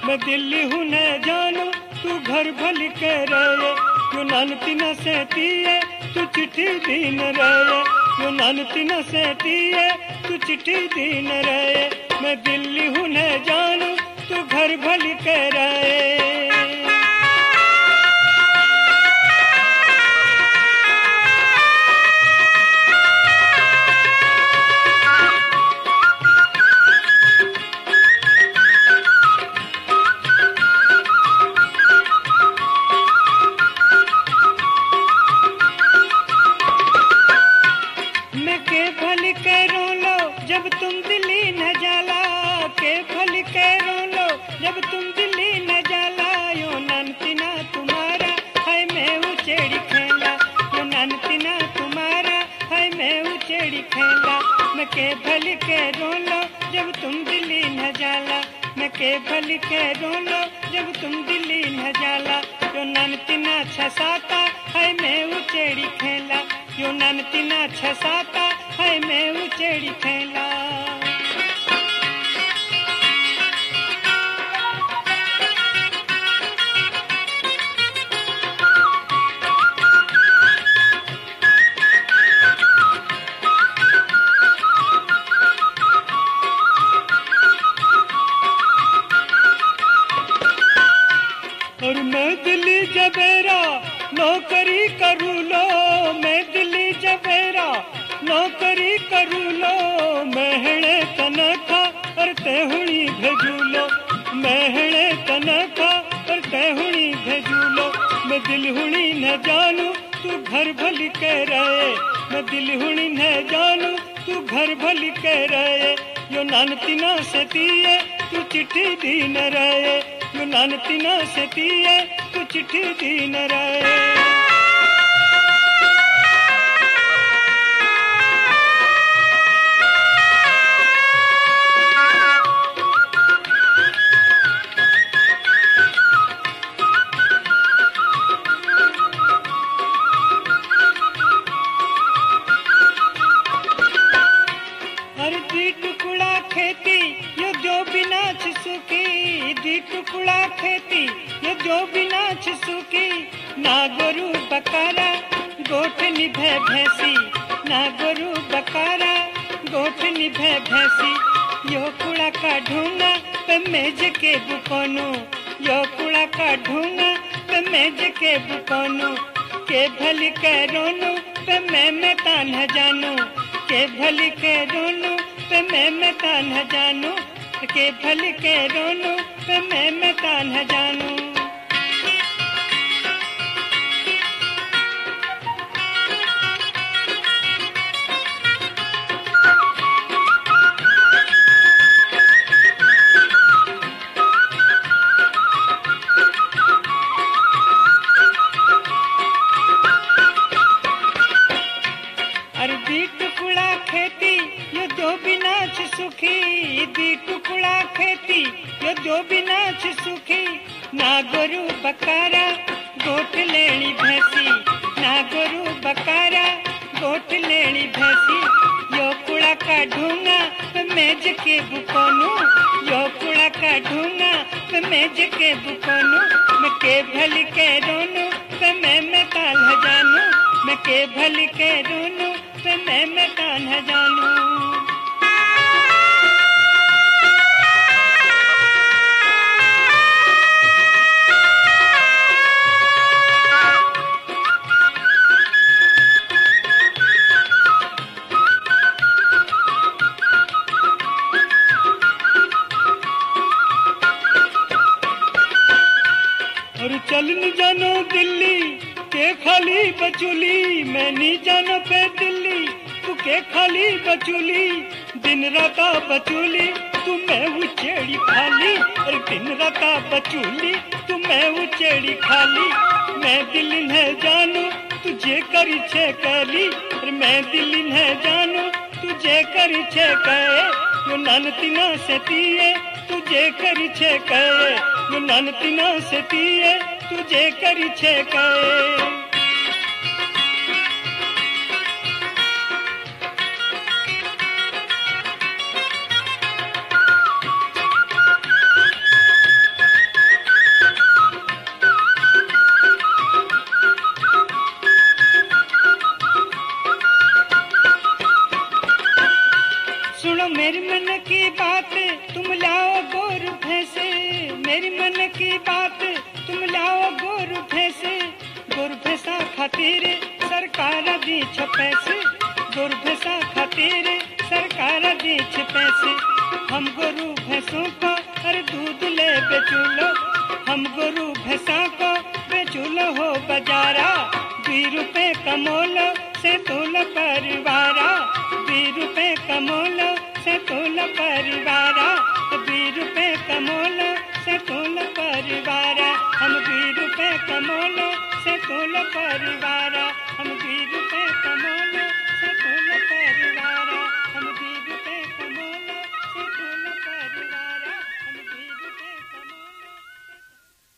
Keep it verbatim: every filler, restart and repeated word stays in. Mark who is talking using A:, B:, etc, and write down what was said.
A: मैं दिल्ली हूँ न जानू तू घर भल के रहे, यो नानती न सहती है तू चिट्ठी दीन रहे, यो नानती न सहती है तू चिट्ठी दीन रहे। मैं दिल्ली हूँ न जानू तू घर भल के रहे। जब तुम दिल्ली न जाला के फल के रो लो, जब तुम दिल्ली न जाला, यो नानती ना तुम्हारा है मैं उचेड़ी खेला, यो नानती ना तुम्हारा है मैं उचेड़ी खेला। मैं के भल के रो लो जब तुम दिल्ली न जाला, मैं के भल के रो लो जब तुम दिल्ली न जाला, यो नानती ना छसाता है मैं उचेड़ी खेला, यो नानती ना छसाता है मैं उचेड़ी खेला। और मैं दिल्ली जबेरा नौकरी करू लो, मैं दिल्ली जबेरा नौकरी करू लो, महणे तनखा और तेहुणी भेजू लो, महणे तनखा और तेहुणी भेजू लो। मैं दिलहुणी न जानू तू घर भल के रहे, मैं दिलहुणी न जानू तू घर भल के रहे, यो नानती ना सती है तू चिट्ठी दीन रहे, यो नानती ना सती है तू चिट्ठी दीन रहे। दी टुकड़ा खेती यो जो बिना सुखी, दी टुकड़ा खेती यो जो बिना सुखी, ना गोरु बकारा गोठ निभे भैंसी, ना गोरु बकारा गोठ निभे भैंसी। यो कुड़ा का ढूंगा पे मेज के बुकोनो, यो कुड़ा का ढूंगा पे मेज के बुकोनो, के भल के रोनो पे मैं मैं तान जानू, के भल के रोनो पे मैं मैं तान जानू, के भल के रोनो पे मैं मैं तान जानू। दी टुकड़ा खेती यो दो बिना सुखी, दी टुकड़ा खेती यो दो बिना सुखी, ना गोरु बकारा गोठ लेनी भैंसी, ना गोरु बकारा गोठ लेनी भैंसी। यो कुड़ा का ढूंगा मेज के बुकोनू, यो कुड़ा का ढूंगा मेज के बुकोनू, मैं के भल के रोनू पे मैं मैं ताल जानू, मैं के भल के रोनू पे मैं मैं ताल जानू। और चल न जानो दिल्ली के खाली बचूली, मैं नहीं जानो पे दिल्ली तू के खाली बचूली, दिन राता बचूली तू मैं उचेड़ी खाली, और दिन राता बचूली तू मैं उचेड़ी खाली। मैं दिल न जानू तुझे करी छे कली, और मैं दिल न जानू तुझे करी छे कहे, यो नानती ना सेती है तुझे करी छे कहे, यो नानती ना सेती है तुझे करी छे कहे। की बात तुम लाओ गोरु भैंस, गोरु भैंसा खातिर सरकार दी छ पैसे, गोरु भैंसा खातिर सरकार दी छ पैसे। हम गोरु भैंसों को हर दूध ले बेचूलो, हम गोरु भैंसा को बेचूलो हो बाजारा, दुई रुपए का मोल